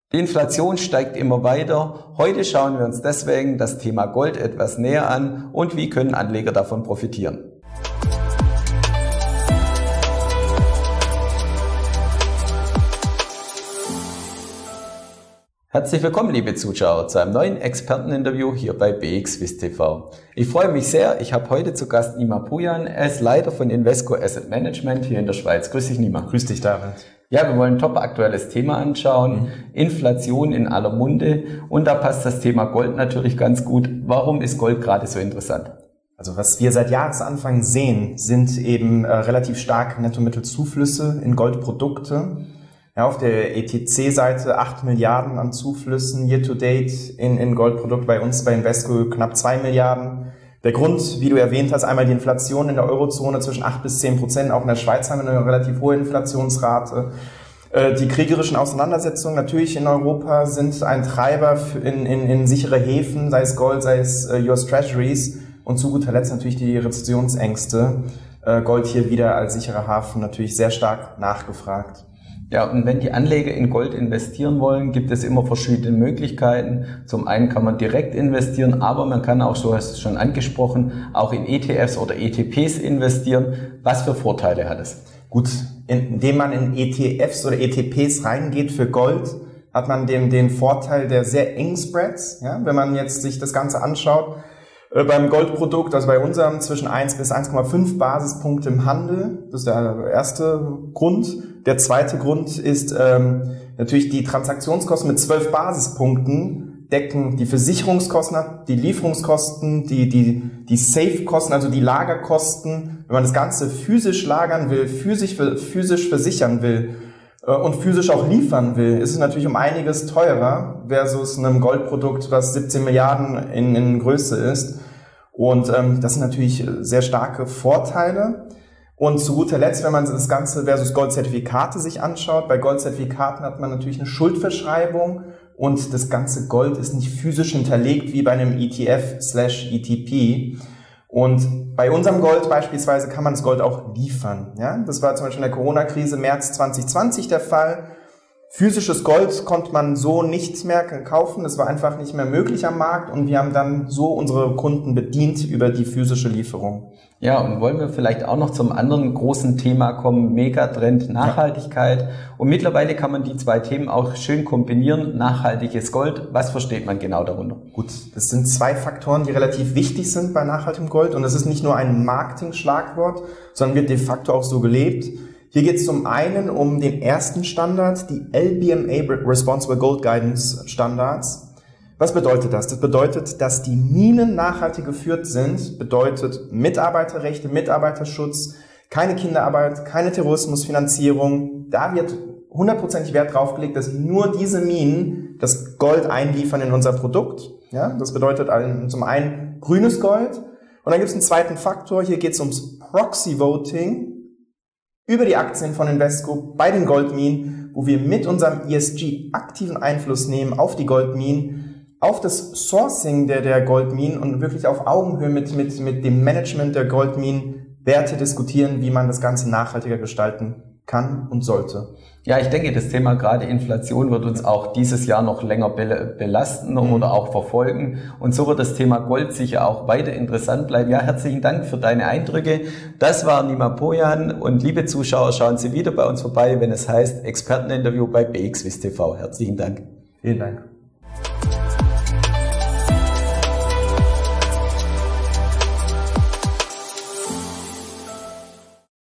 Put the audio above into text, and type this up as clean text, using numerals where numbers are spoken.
Die Inflation steigt immer weiter. Heute schauen wir uns deswegen das Thema Gold etwas näher an und wie können Anleger davon profitieren. Herzlich willkommen, liebe Zuschauer, zu einem neuen Experteninterview hier bei BXWIST TV. Ich freue mich sehr, ich habe heute zu Gast Nima Pujan. Er ist Leiter von Invesco Asset Management hier in der Schweiz. Grüß dich, Nima. Grüß dich, David. Ja, wir wollen ein top aktuelles Thema anschauen. Inflation in aller Munde. Und da passt das Thema Gold natürlich ganz gut. Warum ist Gold gerade so interessant? Also was wir seit Jahresanfang sehen, sind eben relativ starke Nettomittelzuflüsse in Goldprodukte. Ja, auf der ETC-Seite 8 Milliarden an Zuflüssen year-to-date in Goldprodukt, bei uns bei Invesco knapp 2 Milliarden. Der Grund, wie du erwähnt hast, einmal die Inflation in der Eurozone zwischen 8-10%, auch in der Schweiz haben wir eine relativ hohe Inflationsrate. Die kriegerischen Auseinandersetzungen natürlich in Europa sind ein Treiber in sichere Häfen, sei es Gold, sei es US Treasuries und zu guter Letzt natürlich die Rezessionsängste. Gold hier wieder als sicherer Hafen natürlich sehr stark nachgefragt. Ja, und wenn die Anleger in Gold investieren wollen, gibt es immer verschiedene Möglichkeiten. Zum einen kann man direkt investieren, aber man kann auch, so hast du es schon angesprochen, auch in ETFs oder ETPs investieren. Was für Vorteile hat es? Gut, indem man in ETFs oder ETPs reingeht für Gold, hat man den Vorteil der sehr engen Spreads. Ja, wenn man jetzt sich das Ganze anschaut, beim Goldprodukt, also bei unserem zwischen 1 bis 1,5 Basispunkte im Handel, das ist der erste Grund. Der zweite Grund ist natürlich die Transaktionskosten mit 12 Basispunkten decken die Versicherungskosten ab, die Lieferungskosten, die Safe-Kosten, also die Lagerkosten. Wenn man das Ganze physisch lagern will, physisch versichern will und physisch auch liefern will, ist es natürlich um einiges teurer versus einem Goldprodukt, was 17 Milliarden in Größe ist. Und das sind natürlich sehr starke Vorteile. Und zu guter Letzt, wenn man das Ganze versus Goldzertifikate sich anschaut, bei Goldzertifikaten hat man natürlich eine Schuldverschreibung und das ganze Gold ist nicht physisch hinterlegt wie bei einem ETF/ETP. Und bei unserem Gold beispielsweise kann man das Gold auch liefern. Ja? Das war zum Beispiel in der Corona-Krise März 2020 der Fall. Physisches Gold konnte man so nicht mehr kaufen, das war einfach nicht mehr möglich am Markt und wir haben dann so unsere Kunden bedient über die physische Lieferung. Ja, und wollen wir vielleicht auch noch zum anderen großen Thema kommen, Megatrend Nachhaltigkeit. Ja. Und mittlerweile kann man die zwei Themen auch schön kombinieren, nachhaltiges Gold. Was versteht man genau darunter? Gut, das sind zwei Faktoren, die relativ wichtig sind bei nachhaltigem Gold und das ist nicht nur ein Marketing-Schlagwort, sondern wird de facto auch so gelebt. Hier geht es zum einen um den ersten Standard, die LBMA Responsible Gold Guidance Standards. Was bedeutet das? Das bedeutet, dass die Minen nachhaltig geführt sind, bedeutet Mitarbeiterrechte, Mitarbeiterschutz, keine Kinderarbeit, keine Terrorismusfinanzierung. Da wird 100% Wert drauf gelegt, dass nur diese Minen das Gold einliefern in unser Produkt. Ja, das bedeutet zum einen grünes Gold. Und dann gibt es einen zweiten Faktor, hier geht es ums Proxy Voting über die Aktien von Invesco bei den Goldminen, wo wir mit unserem ESG aktiven Einfluss nehmen auf die Goldminen, auf das Sourcing der Goldminen und wirklich auf Augenhöhe mit dem Management der Goldminen Werte diskutieren, wie man das Ganze nachhaltiger gestalten kann und sollte. Ja, ich denke, das Thema gerade Inflation wird uns auch dieses Jahr noch länger belasten oder auch verfolgen. Und so wird das Thema Gold sicher auch weiter interessant bleiben. Ja, herzlichen Dank für deine Eindrücke. Das war Nima Pujan und liebe Zuschauer, schauen Sie wieder bei uns vorbei, wenn es heißt Experteninterview bei BXWIST TV. Herzlichen Dank. Vielen Dank.